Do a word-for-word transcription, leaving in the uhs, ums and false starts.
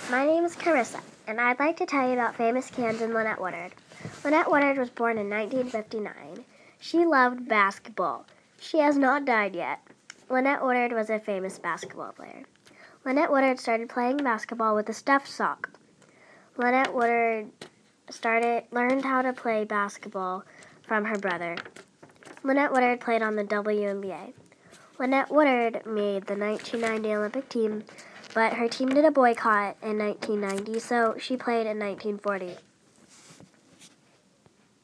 My name is Carissa, and I'd like to tell you about famous Kansan Lynette Woodard. Lynette Woodard was born in nineteen fifty-nine. She loved basketball. She has not died yet. Lynette Woodard was a famous basketball player. Lynette Woodard started playing basketball with a stuffed sock. Lynette Woodard started learned how to play basketball from her brother. Lynette Woodard played on the W N B A. Lynette Woodard made the nineteen ninety Olympic team, but her team did a boycott in nineteen ninety, so she played in nineteen forty.